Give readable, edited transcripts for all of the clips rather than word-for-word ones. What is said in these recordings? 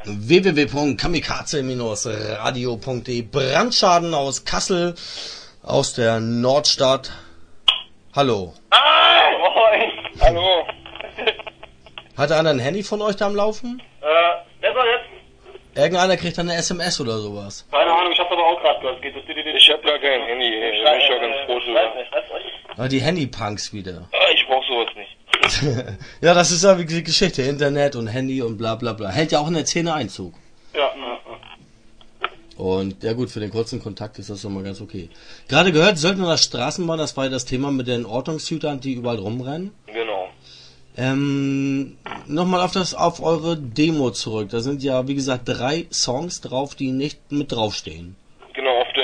www.kamikaze-radio.de. Brandschaden aus Kassel, aus der Nordstadt. Hallo. Moin. Hallo. Hat einer ein Handy von euch da am Laufen? Besser jetzt? Irgendeiner kriegt dann eine SMS oder sowas. Keine Ahnung, ich hab's aber auch gerade gehört. Ich hab gar kein Handy. Ich bin schon ganz froh drüber. Die Handypunks wieder. Ich brauch sowas nicht. Ja, das ist ja wie die Geschichte. Internet und Handy und bla bla bla. Hält ja auch in der Szene Einzug. Ja. Und ja gut, für den kurzen Kontakt ist das doch mal ganz okay. Gerade gehört, Söldner Straßenbahn, das war ja das Thema mit den Ortungshütern, die überall rumrennen. Genau. Nochmal auf eure Demo zurück. Da sind ja, wie gesagt, 3 Songs drauf, die nicht mit draufstehen. Genau, auf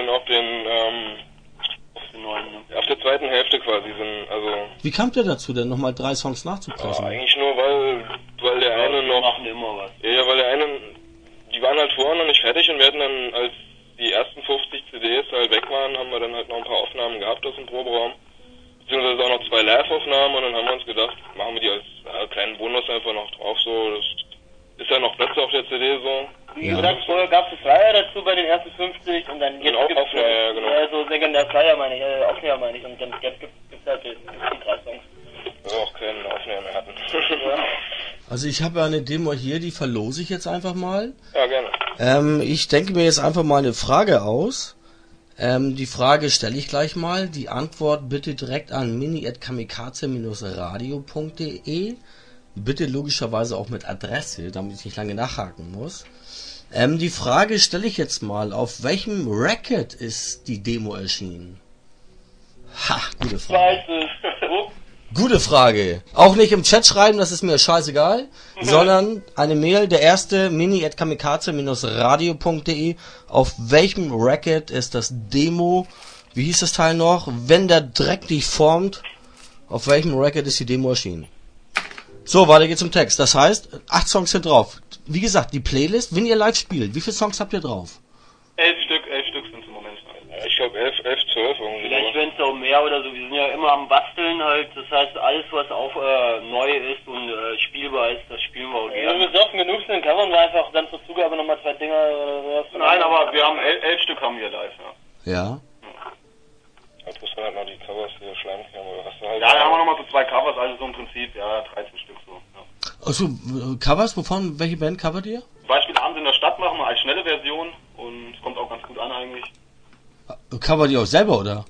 der zweiten Hälfte quasi sind, also... Wie kamt ihr dazu denn, nochmal 3 Songs nachzupressen? Eigentlich nur, weil der eine noch... machen immer was. Ja, weil der eine... Die waren halt vorher noch nicht fertig und wir hatten dann, als die ersten 50 CDs halt weg waren, haben wir dann halt noch ein paar Aufnahmen gehabt aus dem Proberaum. Beziehungsweise auch noch 2 Live-Aufnahmen und dann haben wir uns gedacht, machen wir die als kleinen Bonus einfach noch drauf, so. Das ist ja noch Plätze auf der CD, so. Wie gesagt, vorher gab es Flyer dazu bei den ersten 50 und dann jetzt gibt's Aufnäher, ja, genau. so sekundär Flyer meine ich, Aufnäher meine ich und dann jetzt gibt's halt die 3 Songs. Wir auch keinen Aufnäher mehr hatten. Ja. Also ich habe ja eine Demo hier, die verlose ich jetzt einfach mal. Ja, gerne. Ich denke mir jetzt einfach mal eine Frage aus. Die Frage stelle ich gleich mal. Die Antwort bitte direkt an mini@kamikaze-radio.de. Bitte logischerweise auch mit Adresse, damit ich nicht lange nachhaken muss. Die Frage stelle ich jetzt mal. Auf welchem Record ist die Demo erschienen? Ha, gute Frage. Gute Frage. Auch nicht im Chat schreiben, das ist mir scheißegal, sondern eine Mail, der erste, mini@kamikaze-radio.de. Auf welchem Record ist das Demo, wie hieß das Teil noch? Wenn der Dreck dich formt, auf welchem Record ist die Demo erschienen? So, weiter geht's zum Text. Das heißt, 8 Songs sind drauf. Wie gesagt, die Playlist, wenn ihr live spielt, wie viele Songs habt ihr drauf? 11 Stück sind im Moment. Ich glaube 11, 12 irgendwie. Vielleicht werden es auch mehr oder so. Wir sind ja immer am Basteln halt. Das heißt, alles was auch neu ist und spielbar ist, das spielen wir auch gerne. Wenn wir besoffen genug sind, kann man einfach dann zur Zugabe nochmal 2 Dinger oder sowas. Nein, aber wir haben 11 Stück haben wir live, ja. Ja. Jetzt muss man halt noch die Covers hier Schleimcam oder was halt. Ja, da haben wir nochmal so 2 Covers, also so im Prinzip, ja, 13 Stück so. Ja. Achso, Covers, wovon? Welche Band covert ihr? Zum Beispiel abends in der Stadt machen wir als schnelle Version und es kommt auch ganz gut an eigentlich. Covert ihr auch selber, oder?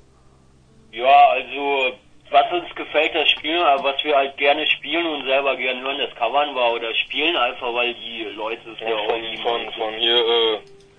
Ja, also was uns gefällt, das Spielen, aber was wir halt gerne spielen und selber gerne hören, das covern wir oder spielen einfach, weil die Leute es ja auch von hier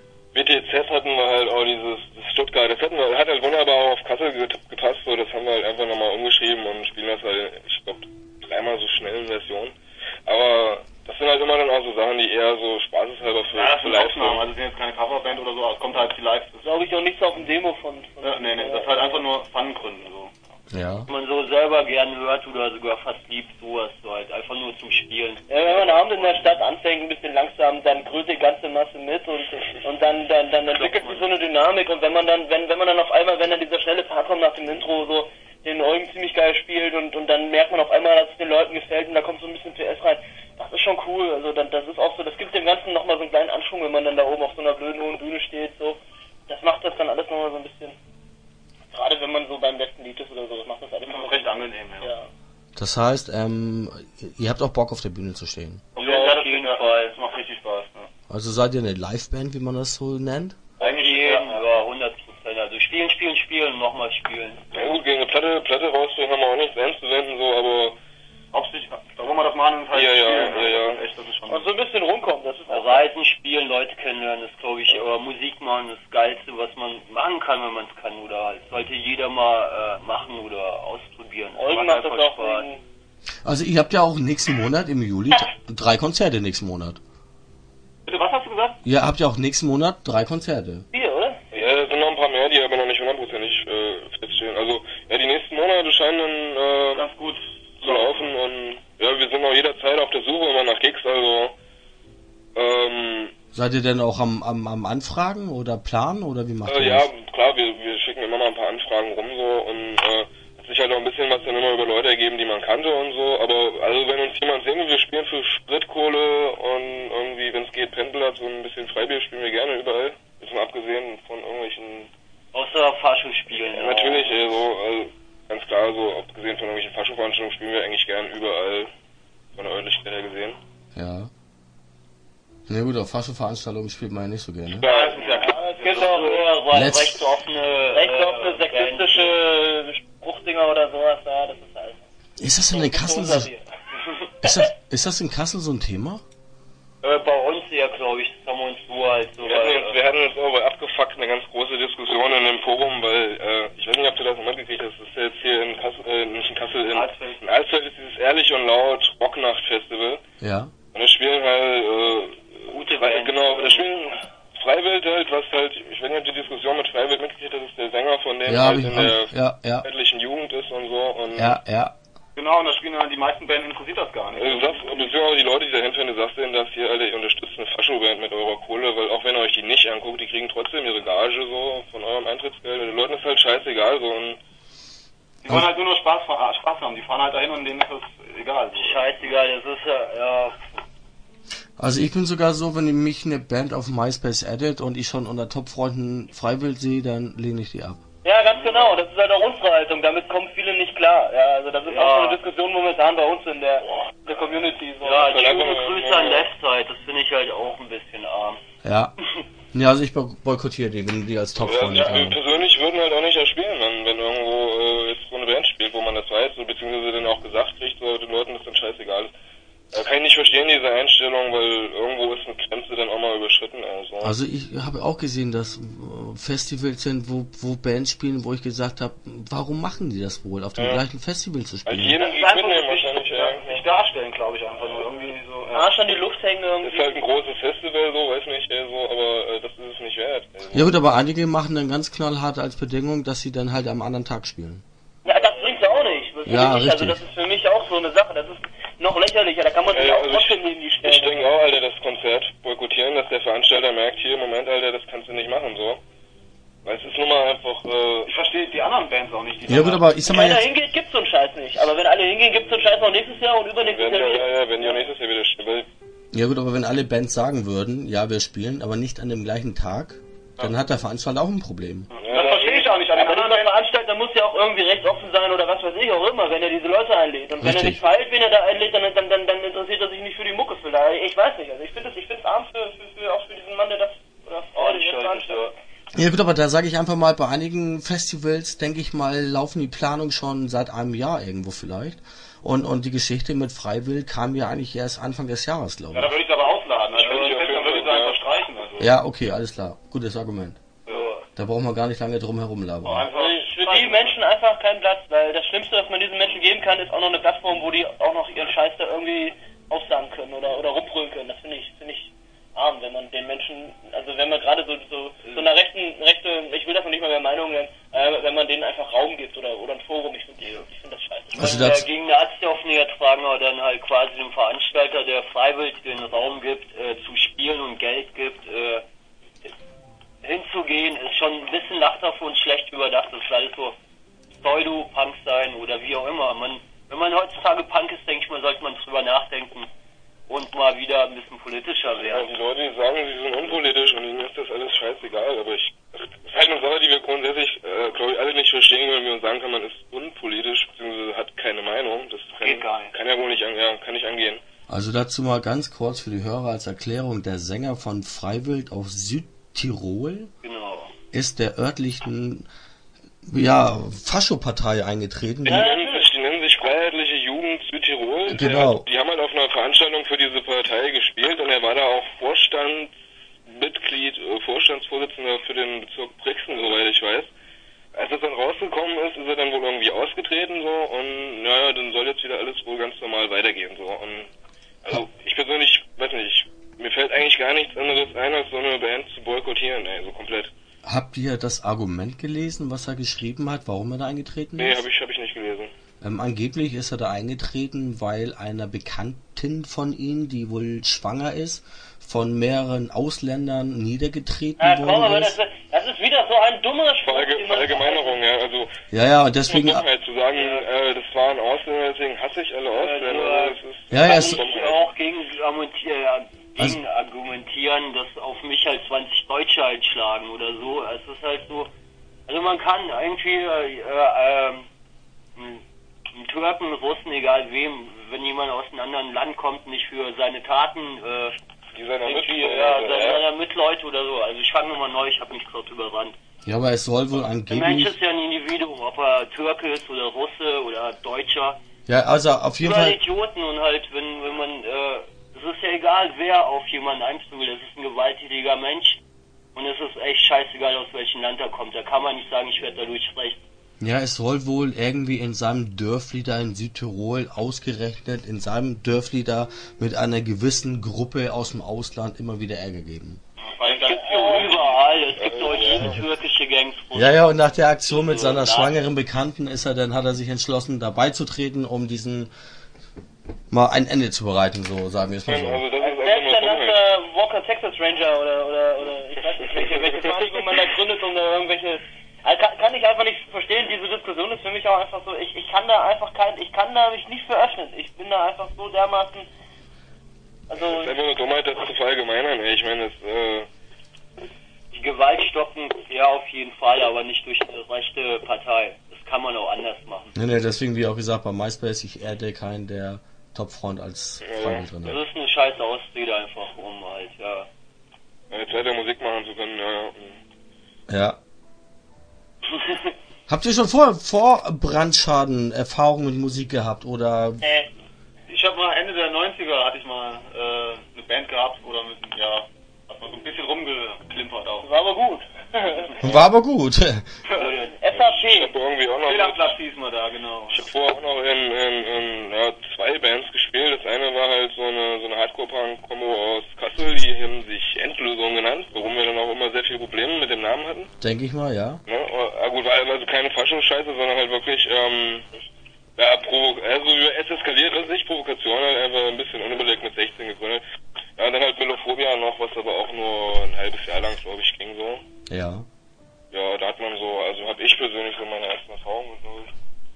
BTZ hatten wir halt auch dieses Stuttgart, das hat halt wunderbar auch auf Kassel gepasst, so das haben wir halt einfach nochmal umgeschrieben und spielen das halt, ich glaube, 3-mal so schnell in Version. Aber das sind halt immer dann auch so Sachen, die eher so spaßeshalber für live sind. Also sind jetzt keine Coverband oder so, aber es kommt halt die Live. Das ist glaube ich auch nichts auf dem Demo von nee, das ist halt einfach nur Fun-Gründen so. Ja. Wenn man so selber gern hört oder sogar fast liebt, sowas so halt einfach nur zum Spielen. Ja, wenn man abends in der Stadt anfängt, ein bisschen langsam, dann grölt die ganze Masse mit und dann entwickelt sich so eine Dynamik und wenn man dann auf einmal, wenn dann dieser schnelle Part kommt nach dem Intro, so den Eugen ziemlich geil spielt und dann merkt man auf einmal, dass es den Leuten gefällt und da kommt so ein bisschen PS rein. Das ist schon cool, also das ist auch so, das gibt dem Ganzen nochmal so einen kleinen Anschwung, wenn man dann da oben auf so einer blöden hohen Bühne steht, so. Das macht das dann alles nochmal so ein bisschen, gerade wenn man so beim letzten Lied ist oder so, das macht das alles nochmal recht angenehm, ja. Das heißt, ihr habt auch Bock auf der Bühne zu stehen? Ja, auf jeden Fall. Das macht richtig Spaß, ne? Also seid ihr eine Liveband, wie man das so nennt? Eigentlich ja, 100%. Also spielen, nochmal spielen. Ja gut, gegen eine Platte rausbringen haben wir auch nichts einzuwenden, so, aber... Warum wir das machen, ist halt spielen. Ja. Echt, das ist schon... Und so ein bisschen rumkommen, das ist auch... Reisen, spielen, Leute kennenlernen, ist glaube ich, oder Musik machen, das Geilste, was man machen kann, wenn man es kann, oder halt, sollte jeder mal machen oder ausprobieren. Eugen macht das auch Spaß. Also ihr habt ja auch nächsten Monat, im Juli, 3 Konzerte nächsten Monat. Bitte, was hast du gesagt? Ihr habt ja auch nächsten Monat 3 Konzerte. 4, oder? Ja, es sind noch ein paar mehr, die aber noch nicht 100%ig feststehen. Also, ja, die nächsten Monate scheinen dann ganz gut zu laufen und ja, wir sind noch jederzeit auf der Suche immer nach Gigs, also seid ihr denn auch am Anfragen oder planen oder wie macht ihr ja, das? klar, wir schicken immer mal ein paar Anfragen rum so und hat sich halt auch ein bisschen was dann immer über Leute ergeben, die man kannte und so, aber also wenn uns jemand sehen will, wir spielen für Spritkohle und irgendwie wenn es geht, Pendler, so ein bisschen Freibier spielen wir gerne überall. Jetzt mal abgesehen von irgendwelchen... Außer Faschingspielen. Ja, natürlich, also ganz klar, so abgesehen von irgendwelchen Fascho-Veranstaltungen spielen wir eigentlich gern überall von der Örtlichkeit her gesehen. Ja. Na gut, auf Fascho-Veranstaltungen spielt man ja nicht so gerne. Ja, das ist ja klar. Es gibt auch rechtsoffene, sexistische Spruchdinger oder sowas da, das ist alles. Ist das denn in Kassel so? Ist das in Kassel so ein Thema? Bei uns eher, glaube ich, das haben wir uns so halt so. Wir hatten uns aber abgefuckt, eine ganz große Diskussion in dem Forum, weil, ich weiß nicht, ob du das noch mitgekriegt hast, das ist jetzt hier in Kassel, nicht in Kassel, in Alsfeld ist dieses Ehrlich und Laut Rocknacht-Festival. Ja. Und da spielen halt, gute Bands. Genau, da spielen Freiwild halt, was halt, ich weiß nicht, ob die Diskussion mit Freiwild mitgekriegt, das ist der Sänger von dem Ja, halt in der örtlichen Jugend ist und so. Und Ja. Genau, und da spielen halt die meisten Bands, interessiert das gar nicht. Beziehungsweise die Leute, die da hinfahren, die sagst denen, dass hier alle, ihr unterstützt eine Fascho-Band mit eurer Kohle, weil auch wenn ihr euch die nicht anguckt, die kriegen trotzdem ihre Gage so von eurem Eintrittsgeld. Den Leuten ist halt scheißegal so und Die wollen halt nur Spaß haben, die fahren halt dahin und denen ist das egal. So. Scheißegal, das ist ja. Also ich bin sogar so, wenn mich eine Band auf MySpace addet und ich schon unter Top-Freunden Freiwild sehe, dann lehne ich die ab. Ja, ganz genau, das ist halt auch unsere Haltung, damit kommen viele nicht klar. Ja, also das ist auch so eine Diskussion momentan bei uns in der Community. So. Ja, schöne Grüße an Leftside, das finde ich halt auch ein bisschen arm. Ja. Ja, also ich boykottiere die, wenn die als Top-Freunde wir persönlich würden halt auch nicht das spielen, wenn irgendwo jetzt so eine Band spielt, wo man das weiß, so, beziehungsweise dann auch gesagt kriegt, so den Leuten ist dann scheißegal. Kann ich nicht verstehen, diese Einstellung, weil irgendwo ist eine Grenze dann auch mal überschritten. Also ich habe auch gesehen, dass Festivals sind, wo Bands spielen, wo ich gesagt habe, warum machen die das wohl, auf dem gleichen Festival zu spielen? Also jeden mitnehmen wahrscheinlich, sich darstellen, glaube ich, einfach nur irgendwie so. Arsch an die Luft hängen irgendwie. Ist halt ein großes Festival, so, weiß nicht, so, aber das ist es nicht wert. Ja gut, aber einige machen dann ganz knallhart als Bedingung, dass sie dann halt am anderen Tag spielen. Ja, das bringt auch nicht. Ja, richtig. Also das ist für mich auch so eine Sache, das ist noch lächerlicher, da kann man sich auch trotzdem neben die stellen. Ich denke auch, Alter, das Konzert boykottieren, dass der Veranstalter merkt, hier, Moment, Alter, das kannst du nicht machen, so. Weil es ist nun mal einfach, Ich verstehe die anderen Bands auch nicht. Ja gut, aber ich sag mal wenn jetzt... einer hingeht, gibt's so einen Scheiß nicht. Aber wenn alle hingehen, gibt's so einen Scheiß noch nächstes Jahr und übernächstes Jahr wieder. Ja, wenn die auch nächstes Jahr wieder spielen. Ja gut, aber wenn alle Bands sagen würden, ja, wir spielen, aber nicht an dem gleichen Tag, dann hat der Veranstalter auch ein Problem. Das verstehe ich auch nicht. Aber der Veranstalter muss ja auch irgendwie rechtsoffen sein oder was weiß ich auch immer, wenn er diese Leute einlädt. Und wenn er nicht feilt, wen er da einlädt, dann interessiert er sich nicht für die Mucke. Ich weiß nicht, also ich finde es arm auch für diesen Mann, der das oder Frau, die das veranstaltet. Ja gut, aber da sage ich einfach mal, bei einigen Festivals, denke ich mal, laufen die Planungen schon seit einem Jahr irgendwo vielleicht. Und die Geschichte mit Freiwild kam ja eigentlich erst Anfang des Jahres, glaube ich. Ja, da würde ich es aber ausladen. Also würde ich es einfach streichen. Also. Ja, okay, alles klar. Gutes Argument. Ja. Da brauchen wir gar nicht lange drum herum labern. Für die Menschen einfach kein Platz, weil das Schlimmste, was man diesen Menschen geben kann, ist auch noch eine Plattform, wo die auch noch ihren Scheiß da irgendwie aussagen können oder rumbrüllen können. Das finde ich arm, wenn man den Menschen, also wenn man gerade so einer rechte, ich will das noch nicht mal mehr Meinung nennen, wenn man denen einfach Raum gibt oder ein Forum, ich finde das scheiße. Also gegen eine Arzt-Offenheit fragen wir dann halt quasi dem Veranstalter, der freiwillig den Raum gibt, zu spielen und Geld gibt, hinzugehen, ist schon ein bisschen lachhaft und schlecht überdacht, das ist alles so Pseudo-Punk sein oder wie auch immer. Wenn man heutzutage Punk ist, denke ich mal, sollte man drüber nachdenken und mal wieder ein bisschen politischer werden. Ja, die Leute, die sagen, sie sind unpolitisch und ihnen ist das alles scheißegal, aber das ist halt eine Sache, die wir grundsätzlich, glaube ich, alle nicht verstehen, wenn wir uns sagen kann, man ist unpolitisch, beziehungsweise hat keine Meinung. Das kann ja wohl nicht, kann nicht angehen. Also dazu mal ganz kurz für die Hörer als Erklärung, der Sänger von Freiwild aus Südtirol ist der örtlichen Fascho-Partei eingetreten. Die nennen sich Freiheitliche Jugend Südtirol. Genau. Die haben halt auf einer Veranstaltung für diese Partei gespielt und er war da auch Vorstandsvorsitzender für den Bezirk Brixen, soweit ich weiß. Als das dann rausgekommen ist, ist er dann wohl irgendwie ausgetreten so und dann soll jetzt wieder alles wohl ganz normal weitergehen so. Und also ich persönlich weiß nicht, mir fällt eigentlich gar nichts anderes ein, als so eine Band zu boykottieren, so komplett. Habt ihr das Argument gelesen, was er geschrieben hat, warum er da eingetreten ist? Nee, hab ich nicht gelesen. Angeblich ist er da eingetreten, weil einer Bekanntin von ihm, die wohl schwanger ist, von mehreren Ausländern niedergetreten worden ist. Das ist wieder so ein dummer Spruch. Verallgemeinerung, ja. Also, ja, und deswegen... Dummheit zu sagen, das waren Ausländer, deswegen hasse ich alle Ausländer. Ja, auch gegen Also- gegen argumentieren, dass auf mich halt 20 Deutsche halt schlagen oder so. Es ist halt so, also man kann irgendwie einen Türken, einen Russen, egal wem, wenn jemand aus einem anderen Land kommt, nicht für seine Taten Die seiner irgendwie, Mitleute, seiner Mitleute oder so. Also ich fange nochmal neu, ich habe mich gerade überrannt. Ja, aber es soll wohl Der Mensch angeblich... ist ja ein Individuum, ob er Türke ist oder Russe oder Deutscher. Ja, also auf jeden Überall Fall... Idioten und halt, wenn man, es ist ja egal, wer auf jemanden einflussen will, das ist ein gewalttätiger Mensch und es ist echt scheißegal, aus welchem Land er kommt, da kann man nicht sagen, ich werde dadurch recht. Ja, es soll wohl irgendwie in seinem Dörfli da in Südtirol ausgerechnet, in seinem Dörfli da mit einer gewissen Gruppe aus dem Ausland immer wieder Ärger geben. Weil Es das gibt ja überall, es gibt auch diese türkische Gangs. Ja, und nach der Aktion mit seiner schwangeren Bekannten hat er sich entschlossen, da beizutreten, um diesen mal ein Ende zu bereiten, so sagen wir es mal so. Also das ist einfach Selbst nur dann Dummheit. Walker Texas Ranger oder ich weiß nicht, welche Vereinigung man da gründet und irgendwelche... Also kann ich einfach nicht verstehen, diese Diskussion ist für mich auch einfach so, ich kann da einfach ich kann da mich nicht für öffnen. Ich bin da einfach so dermaßen, also Das ist einfach nur Dummheit, das zu verallgemeinern, ey. Ich meine, die Gewalt stoppen, ja auf jeden Fall, aber nicht durch eine rechte Partei. Das kann man auch anders machen. Nee, deswegen wie auch gesagt, bei MySpace, ich erde keinen, der Topfreund als Freund drin Das hat. ist eine scheiß Ausrede einfach, um halt, ja. jetzt weiter Musik machen zu können, ja. Ja. Habt ihr schon vor Brandschaden Erfahrungen mit Musik gehabt oder... Ich habe mal Ende der 90er hatte ich mal eine Band gehabt oder mit, ja, hat man so ein bisschen rumgeklimpert auch. Das war aber gut. War aber gut. Ich SAP. habe irgendwie auch noch... Fehlerplatz hieß man da, genau. Ich habe vorher auch noch in 2 Bands gespielt. Das eine war halt so eine Hardcore-Punk-Kombo aus Kassel, die haben sich Endlösung genannt, warum wir dann auch immer sehr viele Probleme mit dem Namen hatten. Denke ich mal, ja. Ne? Gut, war also keine Faschungsscheiße, sondern halt wirklich, es eskaliert, das ist nicht Provokation, halt einfach ein bisschen unüberlegt mit 16 gegründet. Ja, und dann halt Melophobia noch, was aber auch nur ein halbes Jahr lang, glaube ich, ging so. Ja. Ja, da hat man so, also habe ich persönlich so meine ersten Erfahrungen mit.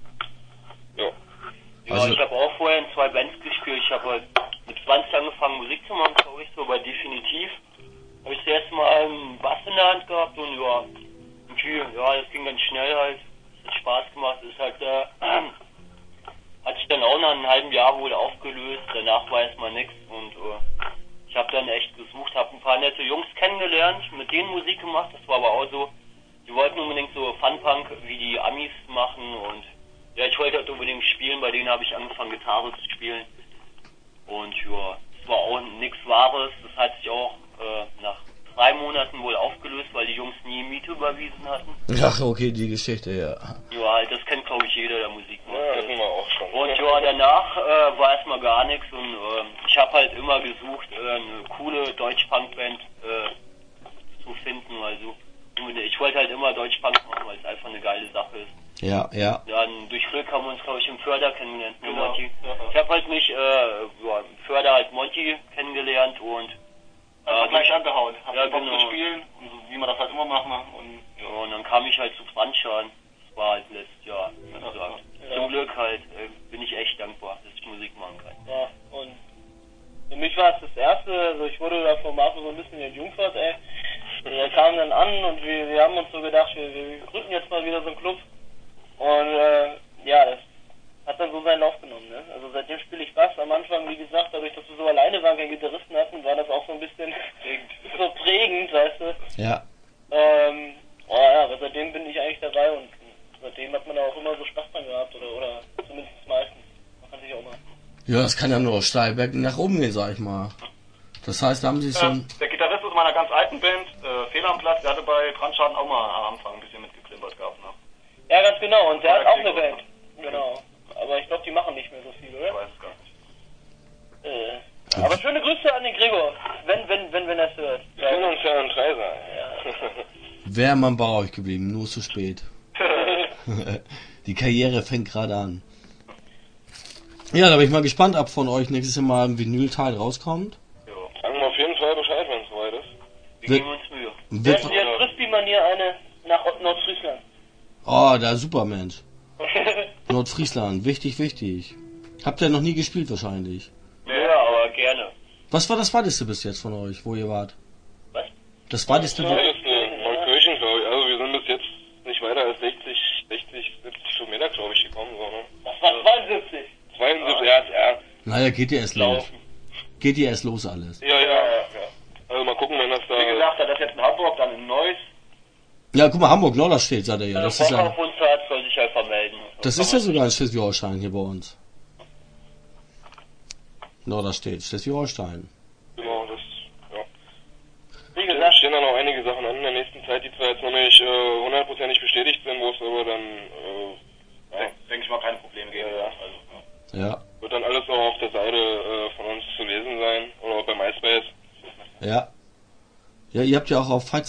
Ja. Ja, Also- ich habe auch vorher in 2 Bands gespielt. Ich habe halt mit 20 angefangen Musik zu machen, glaube ich, so bei Definitiv. Habe ich das erste Mal einen Bass in der Hand gehabt und ja, irgendwie, ja, das ging ganz schnell halt. Es hat Spaß gemacht. Ist halt, hat sich dann auch nach einem halben Jahr wohl aufgelöst. Danach weiß man nichts und ich habe dann echt gesucht, habe ein paar nette Jungs kennengelernt, mit denen Musik gemacht. Das war aber auch so, die wollten unbedingt so Fun-Punk wie die Amis machen und ja, ich wollte halt unbedingt spielen, bei denen habe ich angefangen Gitarre zu spielen und ja, das war auch nichts Wahres, das hat sich auch nach 3 Monaten wohl aufgelöst, weil die Jungs nie Miete überwiesen hatten. Ach, okay, die Geschichte, ja. Ja, halt, das kennt glaube ich jeder, der Musik macht. Ja, das sind wir auch schon. Und ja, danach war erstmal gar nichts und ich habe halt immer gesucht, eine coole Deutsch-Punk-Band zu finden, also ich wollte halt immer Deutsch-Punk machen, weil es einfach eine geile Sache ist. Ja. Dann durch Glück haben wir uns, glaube ich, im Förder kennengelernt, ne, Genau, Monty? ja. Ich habe halt mich im Förder halt Monty kennengelernt und Gleich angehauen. Hab Ja, Bock genau. zu spielen, und so, wie man das halt immer machen. Und ja, und dann kam ich halt zu Brandschaden. Das war halt letztes Jahr. Also, zum Glück halt bin ich echt dankbar, dass ich Musik machen kann. Ja, und für mich war es das erste, also ich wurde da vom Marco so ein bisschen entjungfert, ey. Und er kam dann an und wir haben uns so gedacht, wir gründen jetzt mal wieder so einen Club. Und ja, das hat dann so seinen Lauf genommen, ne? Also seitdem spiele ich Bass. Am Anfang, wie gesagt, dadurch, dass wir so alleine waren, keinen Gitarristen hatten, war das auch so ein bisschen so prägend, weißt du. Ja. Ja, aber seitdem bin ich eigentlich dabei und seitdem hat man da auch immer so Spaß dran gehabt, oder zumindest meistens. Man kann sich auch mal. Ja, das kann ja nur steil berg nach oben gehen, sag ich mal. Das heißt, da haben sie schon... der Gitarrist aus meiner ganz alten Band, Fehler am Platz, der hatte bei Brandschaden auch mal am Anfang ein bisschen mitgeklimpert gehabt. Ne? Ja, ganz genau. Und der hat auch eine Gregor. Band. Genau. Aber ich glaube, die machen nicht mehr so viel, Ich oder? weiß es gar nicht. Aber schöne Grüße an den Gregor, wenn er es hört. Wir können uns ja ein 3 sein. Wäre man bei euch geblieben, nur zu spät. Die Karriere fängt gerade an. Ja, da bin ich mal gespannt, ob von euch nächstes Mal ein Vinylteil rauskommt. Sagen wir auf jeden Fall Bescheid, wenn es soweit ist. Wir Wird- geben uns Mühe. Wird, Jetzt Frisbee-Manier eine nach Nordfriesland. oh, da super Mensch. Nordfriesland, wichtig. Habt ihr noch nie gespielt wahrscheinlich? Ja, aber gerne. Was war das weiteste bis jetzt von euch, wo ihr wart? Was? Das weiteste, Das ist Neukirchen, glaube ich. Also wir sind bis jetzt nicht weiter als 60, 70 Kilometer, glaube ich, gekommen. So, ne? Das war 72. 72, ja. Naja, geht ihr erst los. Geht ihr erst los alles. Ja. Also mal gucken, wenn das da... Wie gesagt, das ist jetzt in Hamburg, dann in Neuss. Ja, guck mal, Hamburg, Norderstedt, sagt er ja. Das ist Bock ja, auf uns hat, soll sich einfach melden. das ist ja sogar ein Schleswig-Holstein hier bei uns. Norderstedt, Schleswig-Holstein. Genau, das... Ja. Wie Da gesagt, stehen dann auch einige Sachen an in der nächsten Zeit, die zwar jetzt noch nicht hundertprozentig bestätigt sind, wo es aber dann... Denke ich mal, keine Probleme geben. Ja. Also, Ja, Wird dann alles auch auf der Seite von uns zu lesen sein. Oder auch bei MySpace. ja. Ja, ihr habt ja auch auf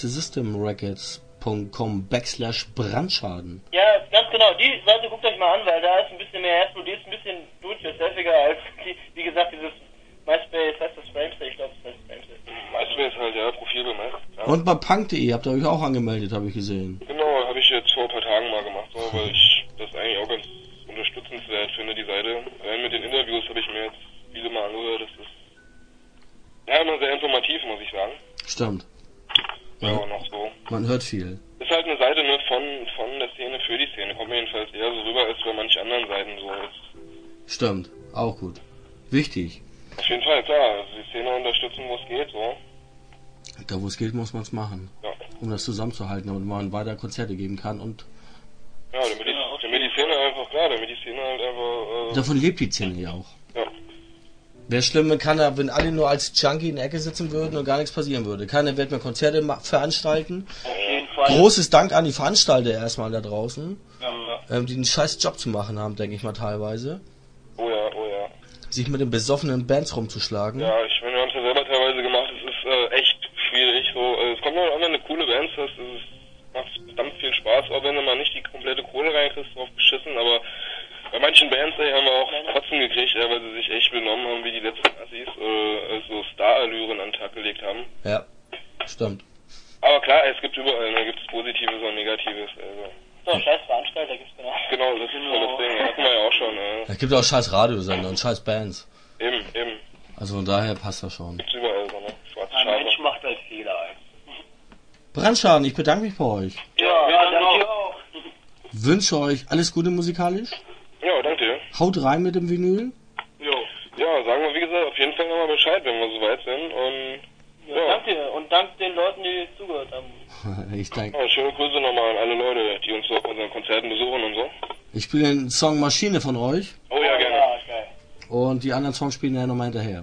fightsystemrecords.com/Brandschaden. ja, ganz genau, die Seite guckt euch mal an, weil da ist ein bisschen mehr Herzblut, die ist ein bisschen do-it-yourselfiger als, wie gesagt, dieses MySpace, heißt das Frameset? Ich glaube, das heißt Frameset. MySpace halt, ja, Profil bemerkt. Ja. Und bei punk.de habt ihr euch auch angemeldet, habe ich gesehen. Genau, habe ich jetzt vor ein paar Tagen mal gemacht, so, weil ich das eigentlich auch ganz unterstützenswert finde, die Seite. Allein mit den Interviews habe ich mir jetzt viele mal angehört, das ist ja immer sehr informativ, muss ich sagen. Stimmt. Ja, und auch so. Man hört viel. Ist halt eine Seite ne, von der Szene für die Szene. Kommt mir jedenfalls eher so rüber als bei manchen anderen Seiten so. Ist Stimmt. Auch gut. Wichtig. auf jeden Fall, klar. Also die Szene unterstützen, wo es geht, so. Da wo es geht, muss man es machen. Ja. Um das zusammenzuhalten, damit man weiter Konzerte geben kann. Und Ja, damit die Szene einfach, klar, damit die Szene halt einfach, davon lebt die Szene ja auch. ja. Wäre schlimm, wenn alle nur als Junkie in der Ecke sitzen würden und gar nichts passieren würde. Keiner wird mehr Konzerte veranstalten. Auf jeden Fall. Großes Dank an die Veranstalter erstmal da draußen, ja. die einen scheiß Job zu machen haben, denke ich mal teilweise. Oh ja. Sich mit den besoffenen Bands rumzuschlagen. Ja, wir haben es ja selber teilweise gemacht, es ist echt schwierig, so. Es kommt noch an, wenn du coole Bands hast, es macht verdammt viel Spaß, auch wenn du mal nicht die komplette Kohle reinkriegst, drauf beschissen, aber bei manchen Bands, ey, haben wir auch Kotzen gekriegt, ja, weil sie sich echt benommen haben, wie die letzten Assis, so Star-Allüren an den Tag gelegt haben. Ja, stimmt. Aber klar, es gibt überall, da gibt es Positives und Negatives, also. So, scheiß Veranstalter gibt's genau. Genau, das ist so das Ding, das hatten wir ja auch schon, Es gibt auch scheiß Radiosender und scheiß Bands. Eben. Also von daher passt das schon. Gibt's überall so, ne? Schwarze Ein Schafe. Mensch macht halt Fehler. Brandschaden, ich bedanke mich bei euch. Ja, danke auch. Wünsche euch alles Gute musikalisch. Ja, danke dir. Haut rein mit dem Vinyl. Jo. Ja, sagen wir, wie gesagt, auf jeden Fall nochmal Bescheid, wenn wir soweit sind und Ja, danke. Und dank den Leuten, die zugehört haben. Ich denke, ja, schöne Grüße nochmal an alle Leute, die uns so auf unseren Konzerten besuchen und so. ich spiele den Song Maschine von euch Oh ja, gerne. Ja, geil. und die anderen Songs spielen ja nochmal hinterher.